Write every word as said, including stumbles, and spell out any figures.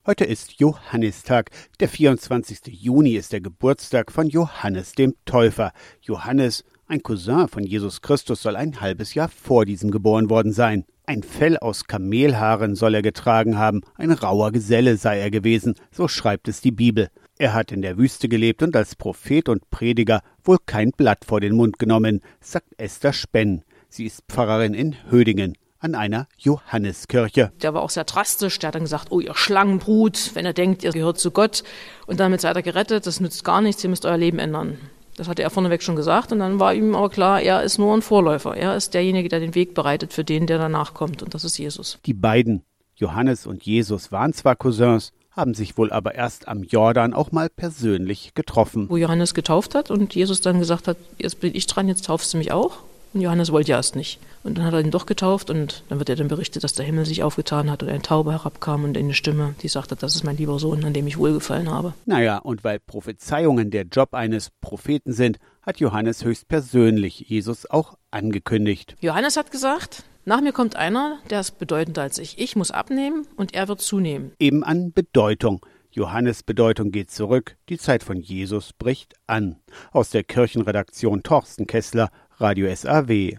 Heute ist Johannistag. Der vierundzwanzigste Juni ist der Geburtstag von Johannes dem Täufer. Johannes, ein Cousin von Jesus Christus, soll ein halbes Jahr vor diesem geboren worden sein. Ein Fell aus Kamelhaaren soll er getragen haben. Ein rauer Geselle sei er gewesen, so schreibt es die Bibel. Er hat in der Wüste gelebt und als Prophet und Prediger wohl kein Blatt vor den Mund genommen, sagt Esther Spenn. Sie ist Pfarrerin in Hödingen an einer Johanneskirche. Der war auch sehr drastisch, der hat dann gesagt, oh ihr Schlangenbrut, wenn ihr denkt, ihr gehört zu Gott und damit seid ihr gerettet, das nützt gar nichts, ihr müsst euer Leben ändern. Das hatte er vorneweg schon gesagt und dann war ihm aber klar, er ist nur ein Vorläufer, er ist derjenige, der den Weg bereitet für den, der danach kommt und das ist Jesus. Die beiden, Johannes und Jesus, waren zwar Cousins, haben sich wohl aber erst am Jordan auch mal persönlich getroffen. Wo Johannes getauft hat und Jesus dann gesagt hat, jetzt bin ich dran, jetzt taufst du mich auch. Und Johannes wollte ja erst nicht. Und dann hat er ihn doch getauft und dann wird er dann berichtet, dass der Himmel sich aufgetan hat und eine Taube herabkam und eine Stimme, die sagte, das ist mein lieber Sohn, an dem ich wohlgefallen habe. Naja, und weil Prophezeiungen der Job eines Propheten sind, hat Johannes höchstpersönlich Jesus auch angekündigt. Johannes hat gesagt, nach mir kommt einer, der ist bedeutender als ich. Ich muss abnehmen und er wird zunehmen. Eben an Bedeutung. Johannes' Bedeutung geht zurück, die Zeit von Jesus bricht an. Aus der Kirchenredaktion Thorsten Kessler, Radio S A W.